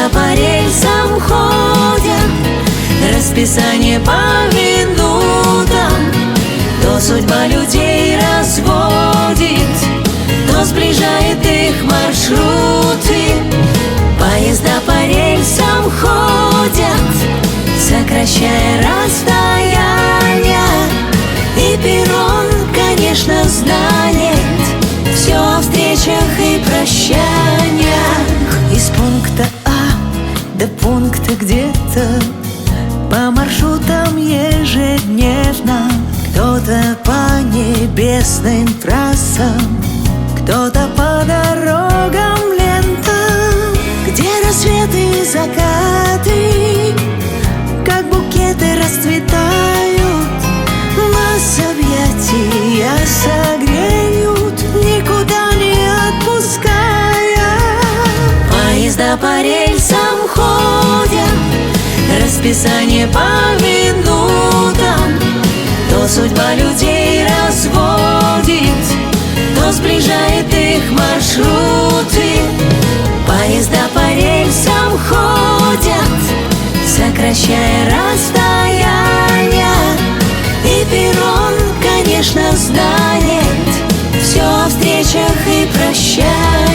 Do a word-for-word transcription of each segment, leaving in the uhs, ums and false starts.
Поезда по рельсам ходят, расписание по минутам. То судьба людей разводит, то сближает их маршруты. Поезда по рельсам ходят, сокращая расстояния. И перрон, конечно, знает все о встречах и прощаниях. Из пункта А до пункта где-то по маршрутам ежедневно. Кто-то по небесным трассам, кто-то по дорогам лентам, где рассветы и закаты, как букеты, расцветают. Вас объятия согреют, никуда не отпуская. Поезда по рельсам ходят, расписание по минутам. То судьба людей разводит, то сближает их маршруты. Поезда по рельсам ходят, сокращая расстояния. И перрон, конечно, знает все о встречах и прощаниях.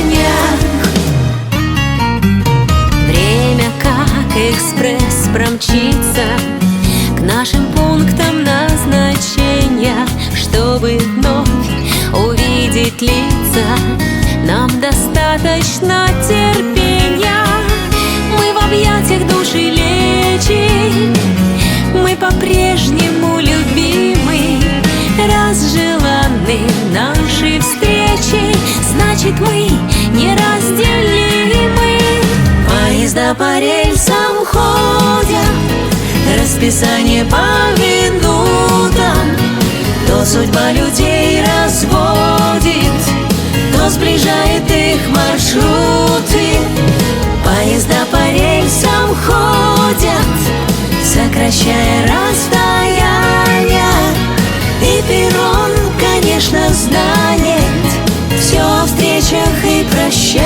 Время как экспресс промчится к нашим пунктам назначения. Чтобы вновь увидеть лица, нам достаточно терпения. Мы в объятиях души лечим, мы по-прежнему любимы, разжеланы нашей встречи, значит, мы неразделимы. Поезда по рельсам ходят, расписание по минутам. То судьба людей разводит, то сближает их маршруты. Поезда по рельсам ходят, сокращая расстояния. И перрон, конечно, знает все о встречах и прощаниях.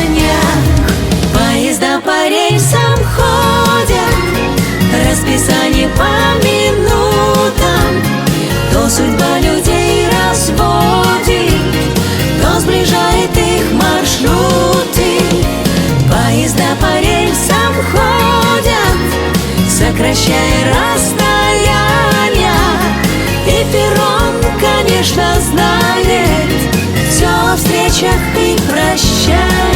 Поезда по рельсам ходят, расписание по минутам. То судьба людей разводит, то сближает их маршруты. Поезда по рельсам ходят, сокращая расстояния. И перрон, конечно, знает все о встречах и прощаниях.